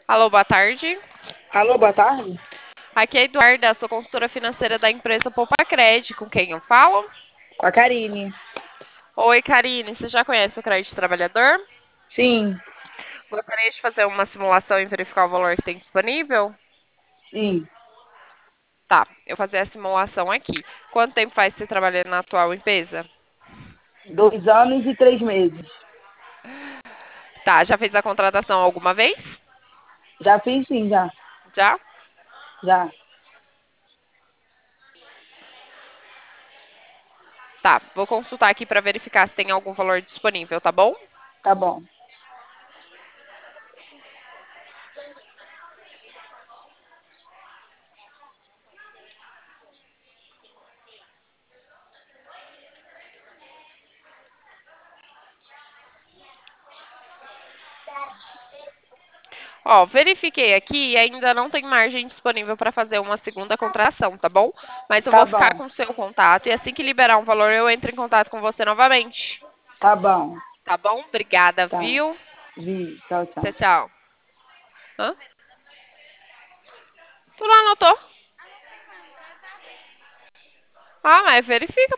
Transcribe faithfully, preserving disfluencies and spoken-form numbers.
Alô, boa tarde. Alô, boa tarde? Aqui é a Eduarda, sou consultora financeira da empresa Poupa Cred. Com quem eu falo? Com a Karine. Oi, Karine, você já conhece o crédito trabalhador? Sim, Gostaria de fazer uma simulação e verificar o valor que tem disponível? sim. Tá, eu vou fazer a simulação aqui. Quanto tempo faz que você trabalha na atual empresa? Dois anos e três meses. Tá, já fez a contratação alguma vez? Já fiz sim, já. Já? Já. Tá, vou consultar aqui para verificar se tem algum valor disponível, tá bom? Tá bom. Ó, verifiquei aqui e ainda não tem margem disponível para fazer uma segunda contratação, tá bom? Mas eu Tá vou ficar bom. com o seu contato e assim que liberar um valor eu entro em contato com você novamente. Tá bom. Tá bom? Obrigada, Tá. viu? Vi. Tchau, Tchau, tchau. tchau. Hã? Tu não anotou? Ah, mas verifica